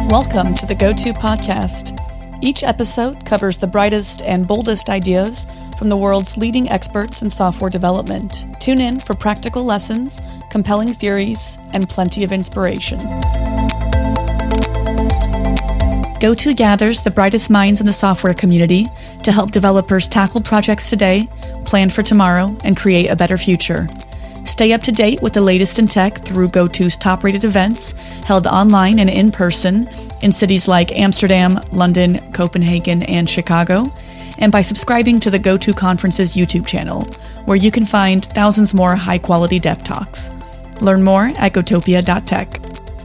Welcome to the Go-To Podcast. Each episode covers the brightest and boldest ideas from the world's leading experts in software development. Tune in for practical lessons, compelling theories, and plenty of inspiration. Go-To gathers the brightest minds in the software community to help developers tackle projects today, plan for tomorrow, and create a better future. Stay up to date with the latest in tech through Go-To's top-rated events held online and in person in cities like Amsterdam, London, Copenhagen, and Chicago, and by subscribing to the Go-To Conference's YouTube channel, where you can find thousands more high-quality dev talks. Learn more at gotopia.tech.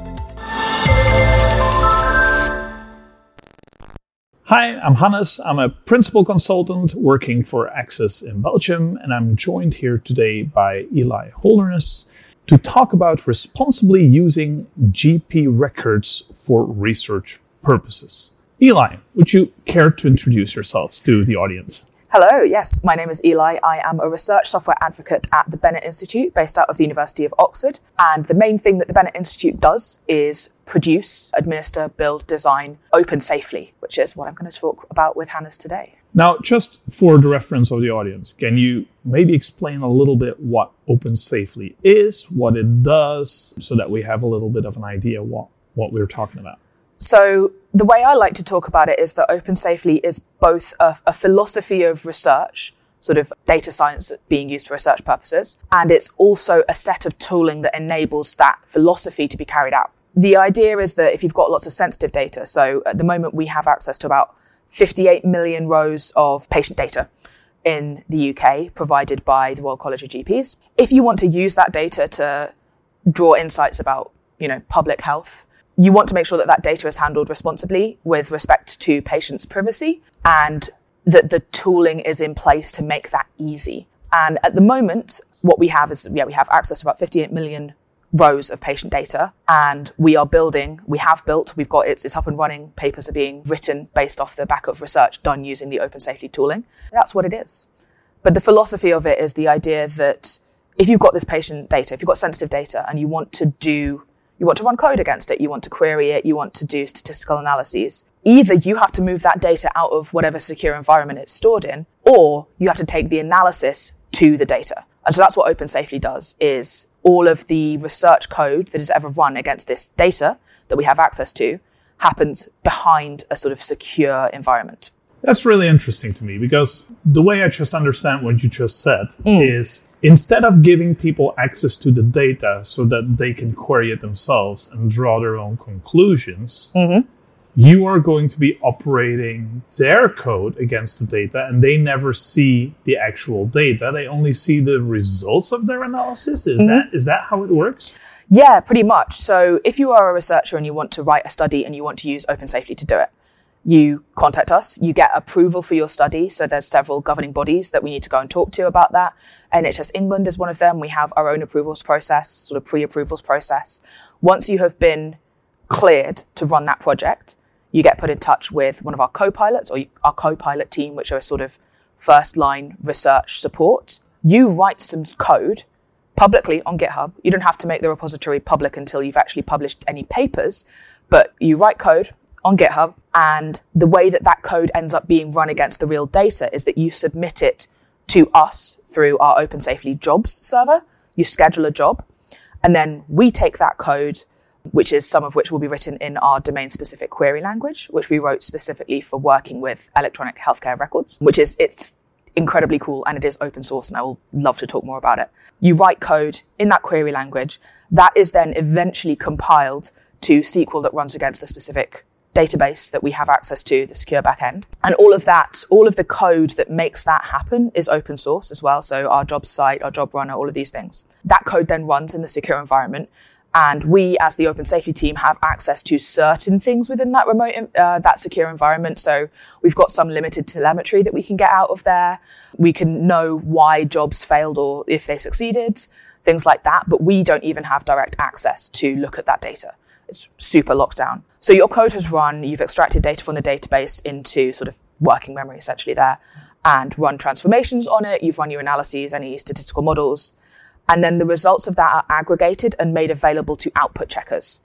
Hi, I'm Hannes. I'm a principal consultant working for Access in Belgium, and I'm joined here today by Eli Holderness to talk about responsibly using GP records for research purposes. Eli, would you care to introduce yourselves to the audience? Hello, yes, my name is Eli. I am a research software advocate at the Bennett Institute, based out of the University of Oxford. And the main thing that the Bennett Institute does is produce, administer, build, design open safely, which is what I'm going to talk about with Hannes today. Now, just for the reference of the audience, can you maybe explain a little bit what Open Safely is, what it does, so that we have a little bit of an idea what we're talking about? So the way I like to talk about it is that Open Safely is both a philosophy of research, sort of data science being used for research purposes, and it's also a set of tooling that enables that philosophy to be carried out. The idea is that if you've got lots of sensitive data, so at the moment we have access to about 58 million rows of patient data in the UK provided by the Royal College of GPs. If you want to use that data to draw insights about, public health, you want to make sure that that data is handled responsibly with respect to patients' privacy and that the tooling is in place to make that easy. And at the moment, what we have is, we have access to about 58 million rows of patient data, and we've got it's up and running. Papers are being written based off the back of research done using the Open Safely tooling. That's what it is. But the philosophy of it is the idea that if you've got this patient data, if you've got sensitive data and you want to run code against it, you want to query it, you want to do statistical analyses, either you have to move that data out of whatever secure environment it's stored in, or you have to take the analysis to the data. And so that's what Open Safely does, is all of the research code that is ever run against this data that we have access to happens behind a sort of secure environment. That's really interesting to me, because the way I just understand what you just said is instead of giving people access to the data so that they can query it themselves and draw their own conclusions, you are going to be operating their code against the data, and they never see the actual data. They only see the results of their analysis. Is that how it works? Yeah, pretty much. So if you are a researcher and you want to write a study and you want to use Open Safely to do it, you contact us, you get approval for your study. So there's several governing bodies that we need to go and talk to about that. NHS England is one of them. We have our own approvals process, sort of pre-approvals process. Once you have been cleared to run that project, you get put in touch with one of our co-pilots or our co-pilot team, which are a sort of first line research support. You write some code publicly on GitHub. You don't have to make the repository public until you've actually published any papers, but you write code on GitHub, and the way that code ends up being run against the real data is that you submit it to us through our Open Safely jobs server. You schedule a job, and then we take that code, which is some of which will be written in our domain-specific query language, which we wrote specifically for working with electronic healthcare records, it's incredibly cool, and it is open source, and I will love to talk more about it. You write code in that query language that is then eventually compiled to SQL that runs against the specific database that we have access to, the secure backend. And all of the code that makes that happen is open source as well. So our job site, our job runner, all of these things. That code then runs in the secure environment. And we, as the Open Safely team, have access to certain things within that that secure environment. So we've got some limited telemetry that we can get out of there. We can know why jobs failed or if they succeeded, things like that. But we don't even have direct access to look at that data. It's super locked down. So your code has run, you've extracted data from the database into sort of working memory essentially there, and run transformations on it. You've run your analyses, any statistical models. And then the results of that are aggregated and made available to output checkers.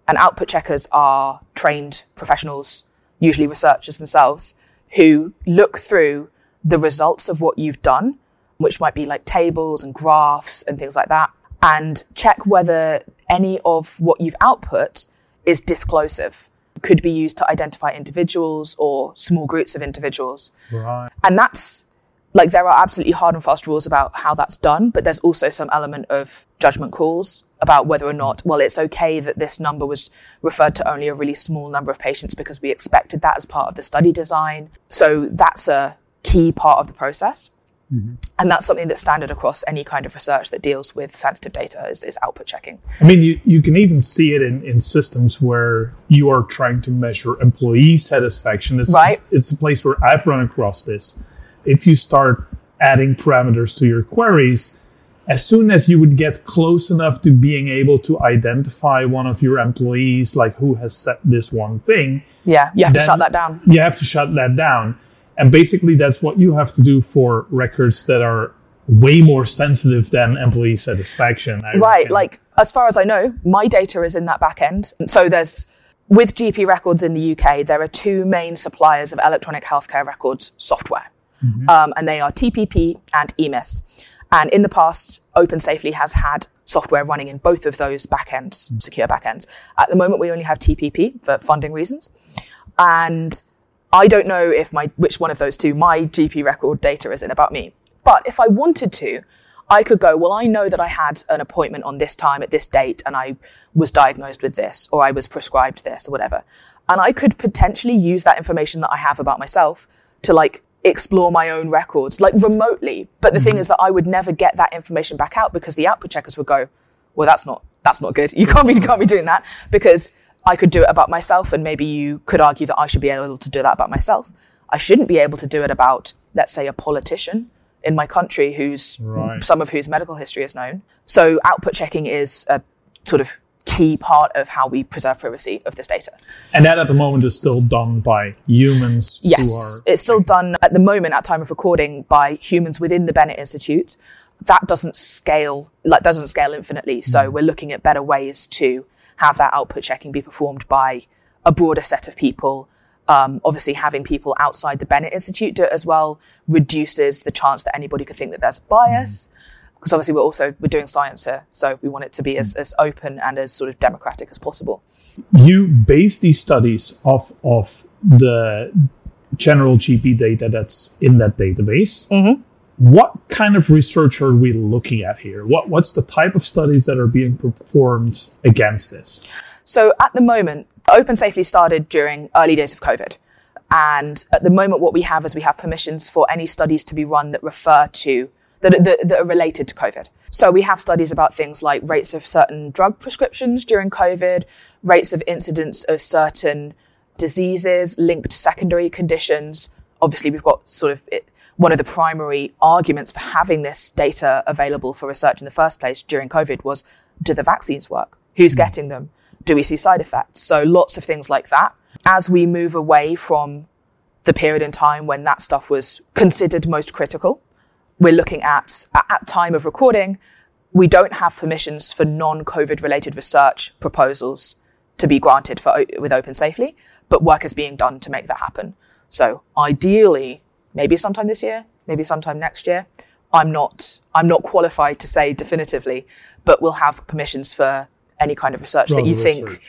And output checkers are trained professionals, usually researchers themselves, who look through the results of what you've done, which might be like tables and graphs and things like that, and check whether any of what you've output is disclosive, could be used to identify individuals or small groups of individuals. Right. And that's like, there are absolutely hard and fast rules about how that's done, but there's also some element of judgment calls about whether or not, well, it's okay that this number was referred to only a really small number of patients because we expected that as part of the study design. So that's a key part of the process. Mm-hmm. And that's something that's standard across any kind of research that deals with sensitive data is output checking. I mean, you can even see it in systems where you are trying to measure employee satisfaction. It's a place where I've run across this. If you start adding parameters to your queries, as soon as you would get close enough to being able to identify one of your employees, like who has said this one thing. Yeah, you have to shut that down. You have to shut that down. And basically that's what you have to do for records that are way more sensitive than employee satisfaction. Right, like as far as I know, my data is in that back end. So with GP records in the UK, there are two main suppliers of electronic healthcare records software. Mm-hmm. And they are TPP and EMIS. And in the past, OpenSafely has had software running in both of those backends, secure backends. At the moment, we only have TPP for funding reasons. And I don't know which one of those two my GP record data is in about me. But if I wanted to, I could go, well, I know that I had an appointment on this time at this date and I was diagnosed with this or I was prescribed this or whatever. And I could potentially use that information that I have about myself to explore my own records, remotely. But the thing is that I would never get that information back out because the output checkers would go, well, that's not good. You can't be doing that, because I could do it about myself. And maybe you could argue that I should be able to do that about myself. I shouldn't be able to do it about, let's say, a politician in my country some of whose medical history is known. So output checking is a sort of key part of how we preserve privacy of this data. And that at the moment is still done by humans? Yes, it's still done at the moment at time of recording by humans within the Bennett Institute. That doesn't scale infinitely. So we're looking at better ways to have that output checking be performed by a broader set of people. Obviously, having people outside the Bennett Institute do it as well reduces the chance that anybody could think that there's bias. Because obviously we're doing science here, so we want it to be as open and as sort of democratic as possible. You base these studies off of the general GP data that's in that database. Mm-hmm. What kind of research are we looking at here? What's the type of studies that are being performed against this? So at the moment, OpenSafely started during early days of COVID. And at the moment, what we have is we have permissions for any studies to be run that refer to that are related to COVID. So we have studies about things like rates of certain drug prescriptions during COVID, rates of incidence of certain diseases, linked secondary conditions. Obviously, we've got one of the primary arguments for having this data available for research in the first place during COVID was, do the vaccines work? Who's getting them? Do we see side effects? So lots of things like that. As we move away from the period in time when that stuff was considered most critical, we're looking at time of recording, we don't have permissions for non-COVID related research proposals to be granted with OpenSafely, but work is being done to make that happen. So ideally, maybe sometime this year, maybe sometime next year. I'm not qualified to say definitively, but we'll have permissions for any kind of research that you think,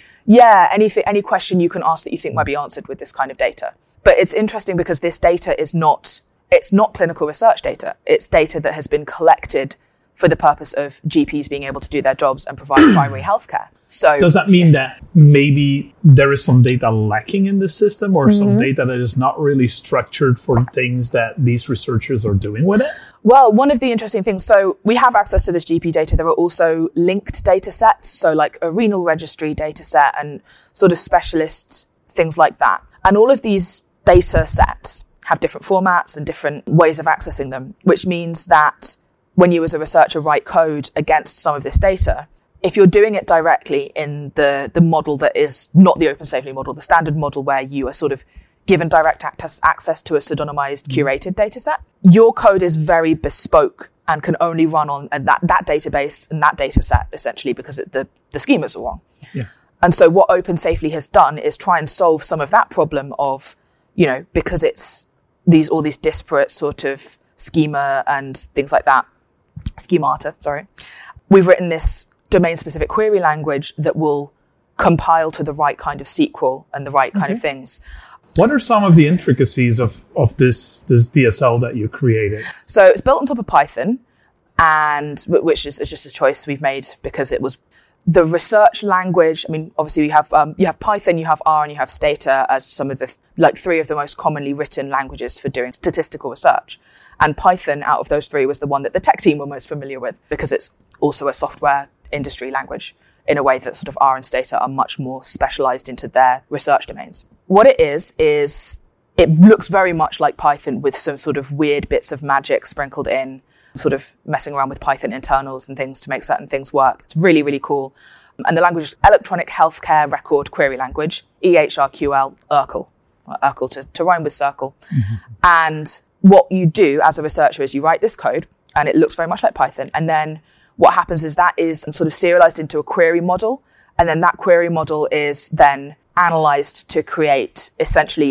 any question you can ask that you think might be answered with this kind of data. But it's interesting because this data it's not clinical research data. It's data that has been collected for the purpose of GPs being able to do their jobs and provide primary healthcare. So does that mean that maybe there is some data lacking in the system or some data that is not really structured for things that these researchers are doing with it? Well, one of the interesting things, so we have access to this GP data. There are also linked data sets, so like a renal registry data set and sort of specialist things like that. And all of these data sets have different formats and different ways of accessing them, which means that when you as a researcher write code against some of this data, if you're doing it directly in the model that is not the OpenSafely model, the standard model where you are sort of given direct access to a pseudonymized curated data set, your code is very bespoke and can only run on that database and that data set, essentially, because the schemas are wrong. Yeah. And so what Open Safely has done is try and solve some of that problem of, because it's all these disparate sort of schema and things like that. Schemata, sorry. We've written this domain-specific query language that will compile to the right kind of SQL and the right kind of things. What are some of the intricacies of this DSL that you created? So it's built on top of Python, and which is just a choice we've made because it was the research language. I mean, obviously you have Python, you have R, and you have Stata as some of the three of the most commonly written languages for doing statistical research. And Python, out of those three, was the one that the tech team were most familiar with because it's also a software industry language in a way that sort of R and Stata are much more specialized into their research domains. What it is it looks very much like Python with some sort of weird bits of magic sprinkled in, sort of messing around with Python internals and things to make certain things work. It's really, really cool. And the language is Electronic Healthcare Record Query Language, EHRQL, ERCL. ERCL to rhyme with circle. And what you do as a researcher is you write this code, and it looks very much like Python. And then what happens is that is sort of serialized into a query model. And then that query model is then analyzed to create eventually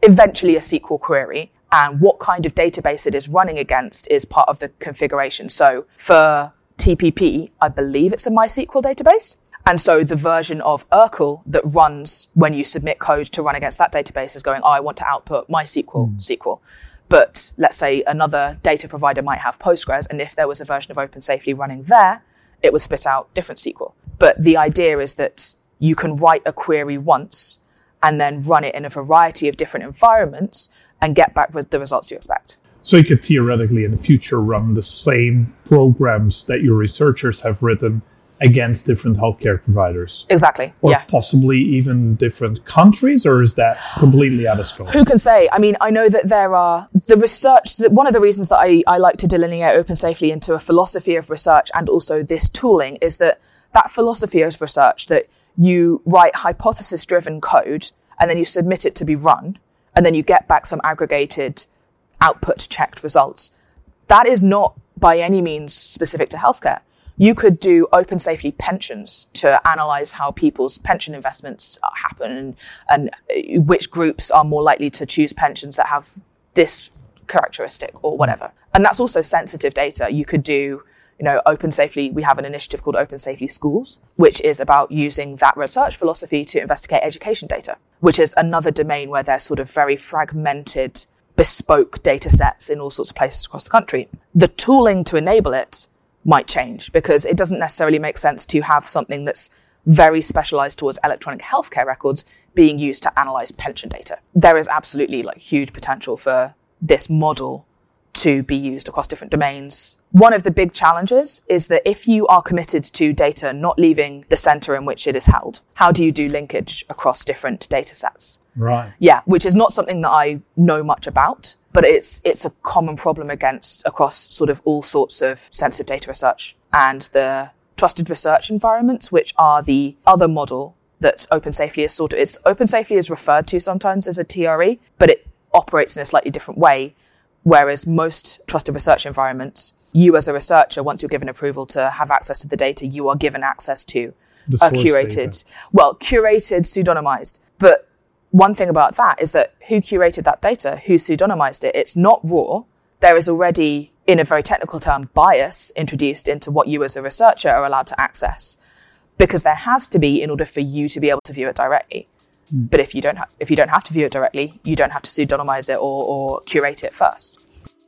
a SQL query. And what kind of database it is running against is part of the configuration. So for TPP, I believe it's a MySQL database. And so the version of ERCL that runs when you submit code to run against that database is going, I want to output MySQL SQL. But let's say another data provider might have Postgres. And if there was a version of Open Safely running there, it would spit out different SQL. But the idea is that you can write a query once and then run it in a variety of different environments and get back with the results you expect. So you could theoretically in the future run the same programs that your researchers have written against different healthcare providers. Exactly. Or possibly even different countries, or is that completely out of scope? Who can say? I mean, I know that there are the research, that one of the reasons that I like to delineate Open Safely into a philosophy of research and also this tooling is that philosophy of research, that you write hypothesis-driven code and then you submit it to be run, and then you get back some aggregated output-checked results. That is not by any means specific to healthcare. You could do Open Safely pensions to analyze how people's pension investments happen and which groups are more likely to choose pensions that have this characteristic or whatever. And that's also sensitive data. You could do, Open Safely. We have an initiative called Open Safely Schools, which is about using that research philosophy to investigate education data, which is another domain where there's sort of very fragmented, bespoke data sets in all sorts of places across the country. The tooling to enable it might change because it doesn't necessarily make sense to have something that's very specialized towards electronic healthcare records being used to analyze pension data. There is absolutely huge potential for this model to be used across different domains. One of the big challenges is that if you are committed to data not leaving the center in which it is held, how do you do linkage across different data sets? Right. Yeah, which is not something that I know much about, but it's a common problem across sort of all sorts of sensitive data research. And the trusted research environments, which are the other model that Open Safely is Open Safely is referred to sometimes as a TRE, but it operates in a slightly different way. Whereas most trusted research environments, you as a researcher, once you're given approval to have access to the data, you are given access to a curated, pseudonymized. But one thing about that is that who curated that data, who pseudonymized it, it's not raw. There is already, in a very technical term, bias introduced into what you as a researcher are allowed to access, because there has to be in order for you to be able to view it directly. But if you don't have to view it directly, you don't have to pseudonymize it or curate it first.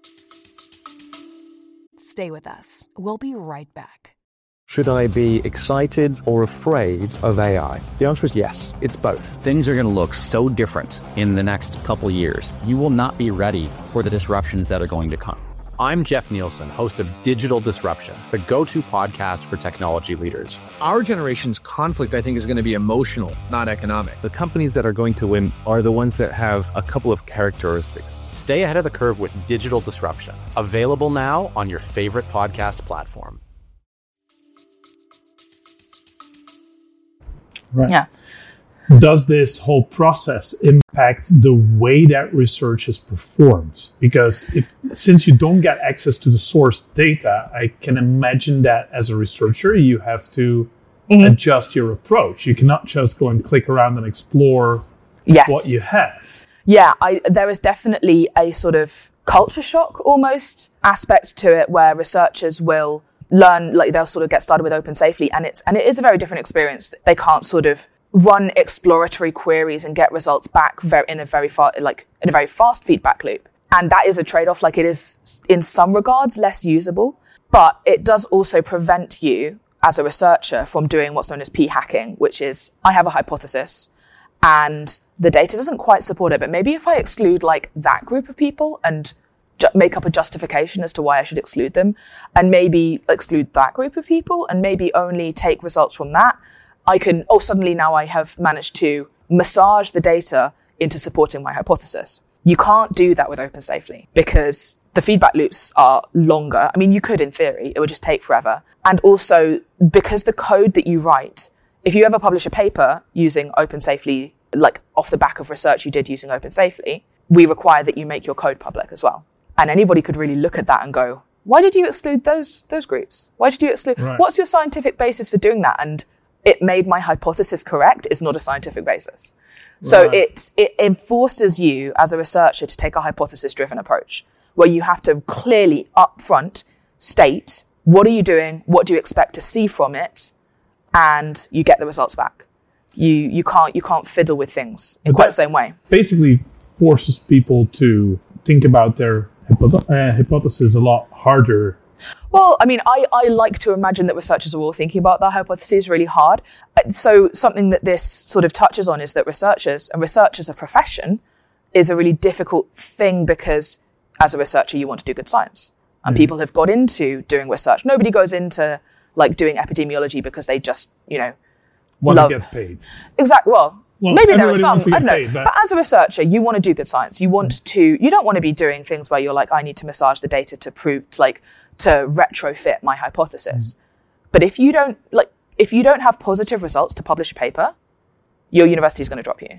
Stay with us. We'll be right back. Should I be excited or afraid of AI? The answer is yes. It's both. Things are going to look so different in the next couple of years. You will not be ready for the disruptions that are going to come. I'm Jeff Nielsen, host of Digital Disruption, the go-to podcast for technology leaders. Our generation's conflict, I think, is going to be emotional, not economic. The companies that are going to win are the ones that have a couple of characteristics. Stay ahead of the curve with Digital Disruption. Available now on your favorite podcast platform. Right. Yeah. Does this whole process impact the way that research is performed? Because since you don't get access to the source data, I can imagine that as a researcher, you have to adjust your approach. You cannot just go and click around and explore what you have. Yeah, there is definitely a sort of culture shock almost aspect to it where researchers will learn, like they'll sort of get started with Open Safely, and it is a very different experience. They can't sort of run exploratory queries and get results back in a very fast feedback loop. And that is a trade-off. Like, it is in some regards less usable, but it does also prevent you as a researcher from doing what's known as p-hacking, which is I have a hypothesis and the data doesn't quite support it, but maybe if I exclude like that group of people and make up a justification as to why I should exclude them, and maybe exclude that group of people and maybe only take results from that, suddenly now I have managed to massage the data into supporting my hypothesis. You can't do that with Open Safely because the feedback loops are longer. I mean, you could in theory, it would just take forever. And also because the code that you write, if you ever publish a paper using Open Safely, like off the back of research you did using Open Safely, we require that you make your code public as well. And anybody could really look at that and go, why did you exclude those groups? Why did you exclude? Right. What's your scientific basis for doing that? And it made my hypothesis correct is not a scientific basis. So it enforces you as a researcher to take a hypothesis-driven approach where you have to clearly upfront state, what are you doing? What do you expect to see from it? And you get the results back. You can't fiddle with things in quite the same way. Basically forces people to think about their hypothesis a lot harder. Well, I mean, I like to imagine that researchers are all thinking about their hypotheses really hard. So something that this sort of touches on is that research as a profession is a really difficult thing because as a researcher, you want to do good science. And people have got into doing research. Nobody goes into like doing epidemiology because they just, want to get paid. Exactly. Well, maybe there are some, I don't know. Paid, but as a researcher, you want to do good science. You don't want to be doing things where you're like, I need to massage the data to prove, to retrofit my hypothesis. But if you don't have positive results to publish a paper, your university is going to drop you.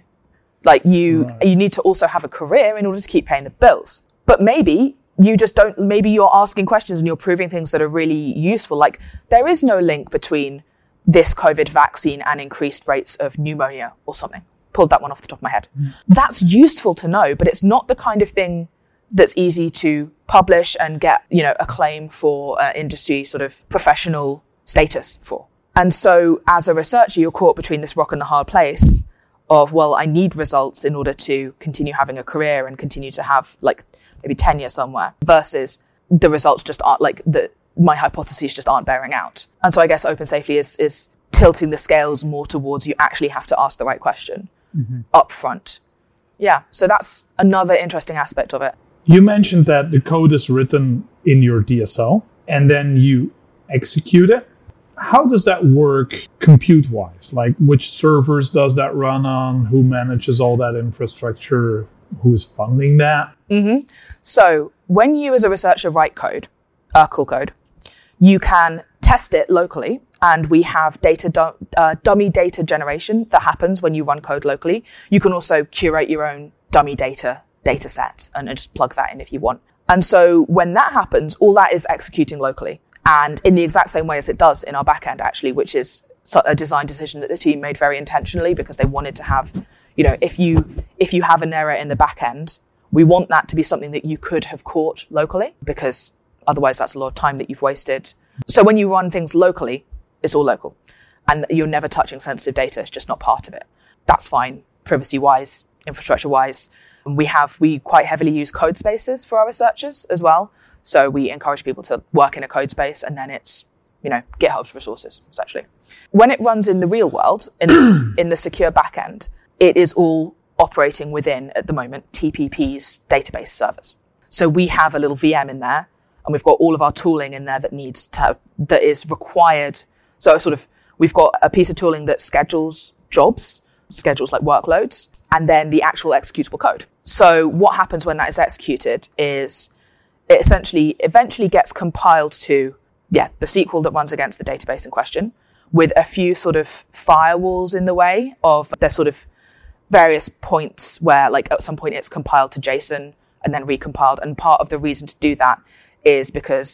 You need to also have a career in order to keep paying the bills. But maybe you just don't, maybe you're asking questions and you're proving things that are really useful. Like, there is no link between this COVID vaccine and increased rates of pneumonia or something. Pulled that one off the top of my head. That's useful to know, but it's not the kind of thing that's easy to publish and get, acclaim for industry sort of professional status for. And so as a researcher, you're caught between this rock and the hard place of, well, I need results in order to continue having a career and continue to have maybe tenure somewhere, versus the results just aren't my hypotheses just aren't bearing out. And so I guess Open Safely is tilting the scales more towards you actually have to ask the right question up front. Yeah, so that's another interesting aspect of it. You mentioned that the code is written in your DSL and then you execute it. How does that work compute-wise? Like, which servers does that run on? Who manages all that infrastructure? Who is funding that? So when you as a researcher write code, cool code, you can test it locally. And we have dummy data generation that happens when you run code locally. You can also curate your own dummy data set and just plug that in if you want. And so when that happens, all that is executing locally. And in the exact same way as it does in our backend, actually, which is a design decision that the team made very intentionally because they wanted to have, if you have an error in the backend, we want that to be something that you could have caught locally, because otherwise that's a lot of time that you've wasted. So when you run things locally, it's all local and you're never touching sensitive data. It's just not part of it. That's fine. Privacy wise, infrastructure wise. We quite heavily use code spaces for our researchers as well. So we encourage people to work in a code space, and then it's, GitHub's resources, essentially. When it runs in the real world, in the secure backend, it is all operating within, at the moment, TPP's database servers. So we have a little VM in there, and we've got all of our tooling in there that is required. So we've got a piece of tooling that schedules jobs, schedules like workloads, and then the actual executable code. So what happens when that is executed is it eventually gets compiled to, the SQL that runs against the database in question, with a few sort of firewalls in the way of there's sort of various points where at some point it's compiled to JSON and then recompiled. And part of the reason to do that is because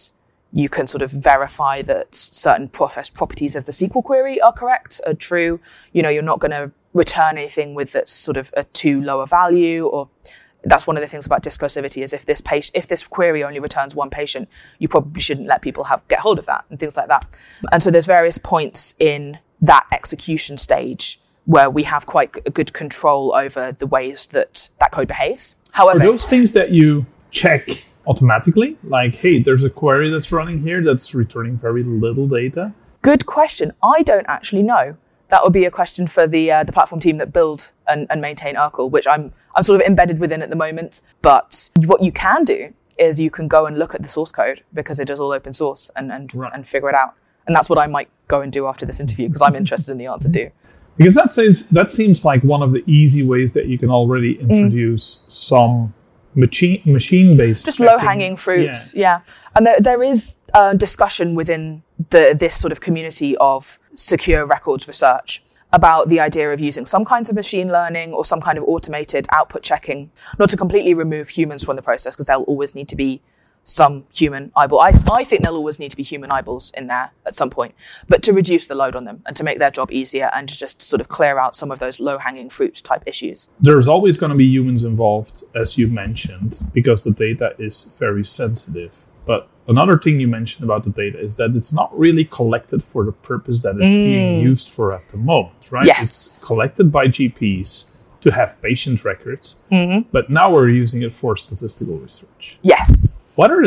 You can sort of verify that certain properties of the SQL query are correct, are true. You're not going to return anything with that's sort of a too low a value, or that's one of the things about disclosivity is if this query only returns one patient, you probably shouldn't let people get hold of that and things like that. And so there's various points in that execution stage where we have quite a good control over the ways that code behaves. However, are those things that you check automatically? Like, hey, there's a query that's running here that's returning very little data? Good question. I don't actually know. That would be a question for the platform team that build and maintain Urkel, which I'm sort of embedded within at the moment. But what you can do is you can go and look at the source code because it is all open source and figure it out. And that's what I might go and do after this interview because I'm interested in the answer too. Because that seems like one of the easy ways that you can already introduce some machine-based just low-hanging fruit. Yeah. And there is discussion within this sort of community of secure records research about the idea of using some kinds of machine learning or some kind of automated output checking, not to completely remove humans from the process because there'll always need to be some human eyeball. I think there'll always need to be human eyeballs in there at some point, but to reduce the load on them and to make their job easier and to just sort of clear out some of those low-hanging fruit type issues. There's always going to be humans involved, as you mentioned, because the data is very sensitive. But another thing you mentioned about the data is that it's not really collected for the purpose that it's being used for at the moment, right? Yes. It's collected by GPs to have patient records, but now we're using it for statistical research. Yes. What are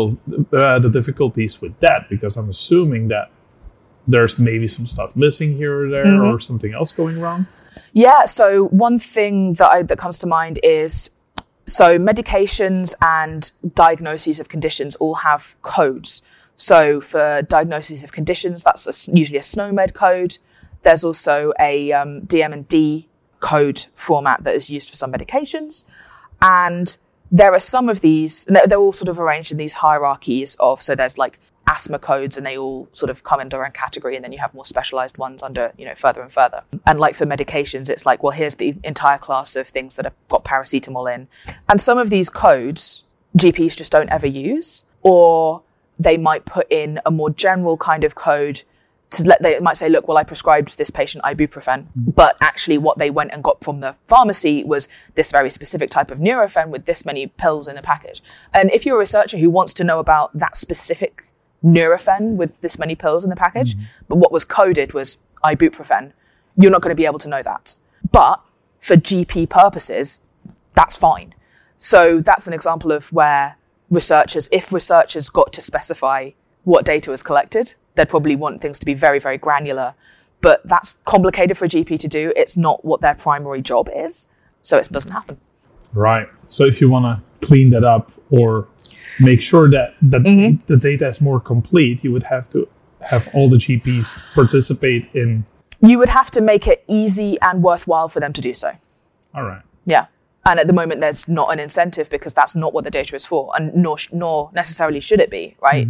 the difficulties with that? Because I'm assuming that there's maybe some stuff missing here or there or something else going wrong. Yeah, so one thing that comes to mind is, so medications and diagnoses of conditions all have codes. So for diagnoses of conditions, that's usually a SNOMED code. There's also a DM&D code format that is used for some medications. And there are some of these, and they're all sort of arranged in these hierarchies of, so there's like asthma codes and they all sort of come under a category, and then you have more specialized ones under, further and further. And like for medications, it's like, well, here's the entire class of things that have got paracetamol in. And some of these codes, GPs just don't ever use, or they might put in a more general kind of code they might say, look, well, I prescribed this patient ibuprofen, but actually what they went and got from the pharmacy was this very specific type of Nurofen with this many pills in the package. And if you're a researcher who wants to know about that specific Nurofen with this many pills in the package, but what was coded was ibuprofen, you're not going to be able to know that. But for GP purposes, that's fine. So that's an example of where if researchers got to specify what data was collected, they'd probably want things to be very, very granular. But that's complicated for a GP to do. It's not what their primary job is. So it doesn't happen. Right. So if you want to clean that up or make sure that the data is more complete, you would have to have all the GPs participate in... You would have to make it easy and worthwhile for them to do so. All right. Yeah. And at the moment, there's not an incentive because that's not what the data is for. And nor necessarily should it be, right?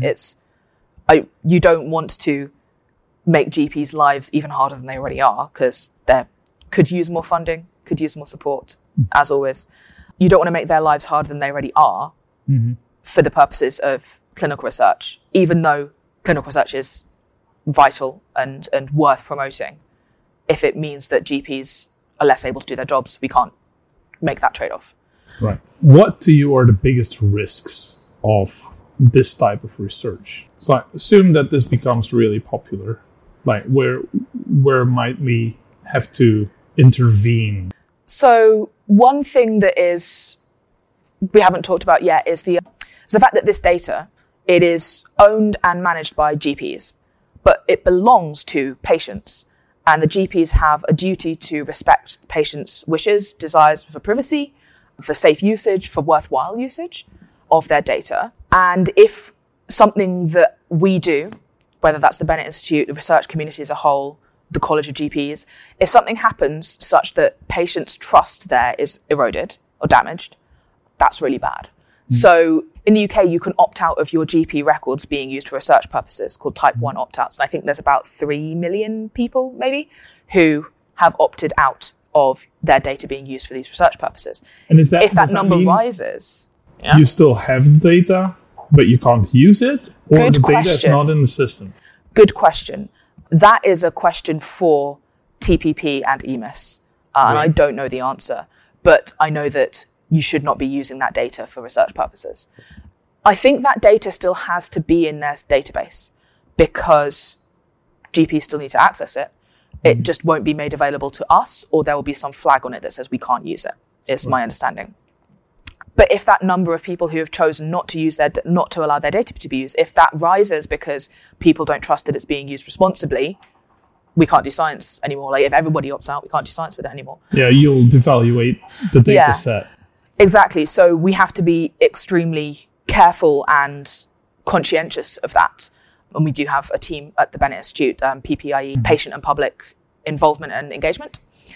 You don't want to make GPs' lives even harder than they already are because they could use more funding, could use more support, as always. You don't want to make their lives harder than they already are for the purposes of clinical research, even though clinical research is vital and worth promoting. If it means that GPs are less able to do their jobs, we can't make that trade-off. Right. What to you are the biggest risks of this type of research? So I assume that this becomes really popular. Like where might we have to intervene? So one thing that we haven't talked about yet is the fact that this data, it is owned and managed by GPs, but it belongs to patients. And the GPs have a duty to respect the patient's wishes, desires for privacy, for safe usage, for worthwhile usage of their data. And if something that we do, whether that's the Bennett Institute, the research community as a whole, the College of GPs, if something happens such that patients' trust there is eroded or damaged, that's really bad. So in the UK, you can opt out of your GP records being used for research purposes, called Type 1 opt-outs. And I think there's about 3 million people, maybe, who have opted out of their data being used for these research purposes. And if that number rises... You still have the data, But you can't use it, or Good the data is question. not in the system? Good question. That is a question for TPP and EMIS. And I don't know the answer, but I know that you should not be using that data for research purposes. I think that data still has to be in their database because GPs still need to access it. It just won't be made available to us, or there will be some flag on it that says we can't use it, is my understanding. But if that number of people who have chosen not to allow their data to be used, if that rises because people don't trust that it's being used responsibly, we can't do science anymore. Like if everybody opts out, we can't do science with it anymore. Yeah, you'll devaluate the data set. Exactly. So we have to be extremely careful and conscientious of that. And we do have a team at the Bennett Institute, PPIE, Patient and Public Involvement and Engagement,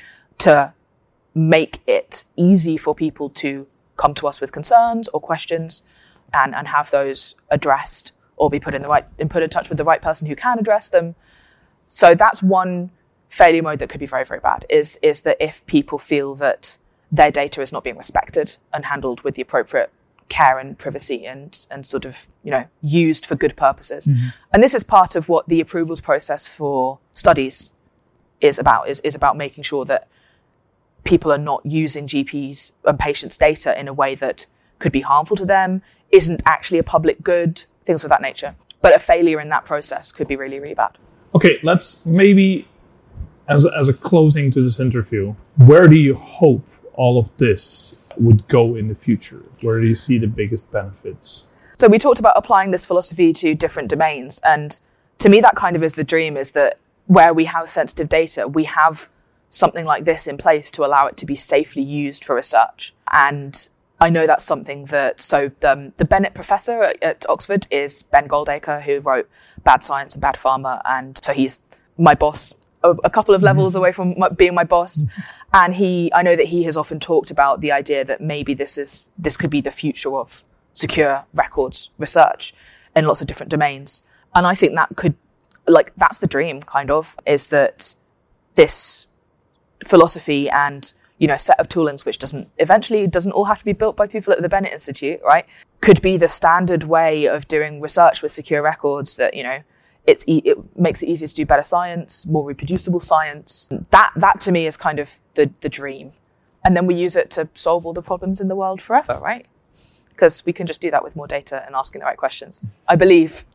to make it easy for people to come to us with concerns or questions and have those addressed or be put in touch with the right person who can address them. So that's one failure mode that could be very, very bad, is that if people feel that their data is not being respected and handled with the appropriate care and privacy and sort of, used for good purposes. Mm-hmm. And this is part of what the approvals process for studies is about making sure that people are not using GPs and patients' data in a way that could be harmful to them, isn't actually a public good, things of that nature. But a failure in that process could be really, really bad. Okay, let's maybe, as a closing to this interview, where do you hope all of this would go in the future? Where do you see the biggest benefits? So we talked about applying this philosophy to different domains. And to me, that kind of is the dream, is that where we have sensitive data, we have something like this in place to allow it to be safely used for research. And I know that's something that, the Bennett professor at Oxford is Ben Goldacre, who wrote Bad Science and Bad Pharma. And so he's my boss, a couple of levels away from being my boss. And I know that he has often talked about the idea that maybe this could be the future of secure records research in lots of different domains. And I think that's the dream, kind of, is that this philosophy and, set of toolings, which doesn't all have to be built by people at the Bennett Institute, right, could be the standard way of doing research with secure records that, it makes it easier to do better science, more reproducible science. That to me is kind of the dream. And then we use it to solve all the problems in the world forever, right? Because we can just do that with more data and asking the right questions, I believe.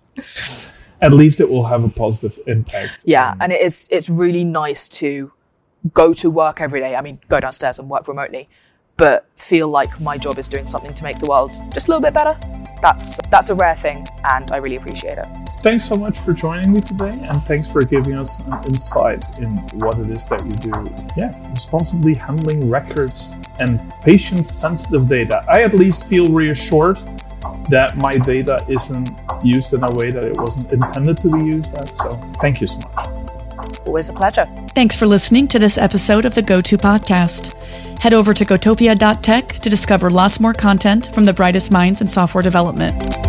At least it will have a positive impact. Yeah, and it's really nice to go to work every day. I mean, go downstairs and work remotely, but feel like my job is doing something to make the world just a little bit better. That's a rare thing, and I really appreciate it. Thanks so much for joining me today, and thanks for giving us an insight in what it is that you do. Yeah, responsibly handling records and patient-sensitive data. I at least feel reassured that my data isn't used in a way that it wasn't intended to be used as. So thank you so much. Always a pleasure. Thanks for listening to this episode of the GoTo Podcast. Head over to gotopia.tech to discover lots more content from the brightest minds in software development.